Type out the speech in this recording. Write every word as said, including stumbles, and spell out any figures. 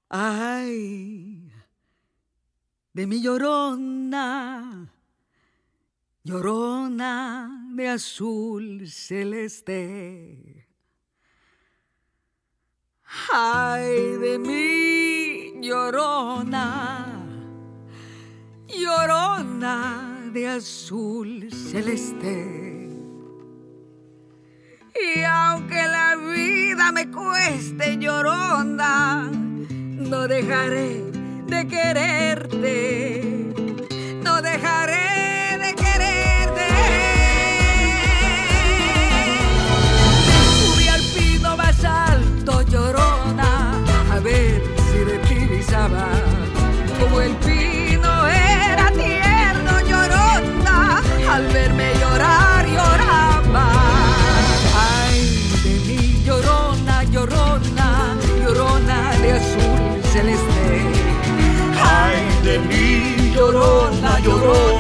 Ay, de mi llorona, llorona de azul celeste. Ay, de mi llorona, llorona de azul celeste. Y aunque la vida me cueste, llorona, no dejaré de quererte, no dejaré de quererte. Subí al pino más alto, llorona, a ver si de ti visaba, como el pino era tierno, llorona, al verme llorar, lloraba. Ay, de mi llorona, llorona, llorona de azul celeste. Ay, de mí, llorona, llorona.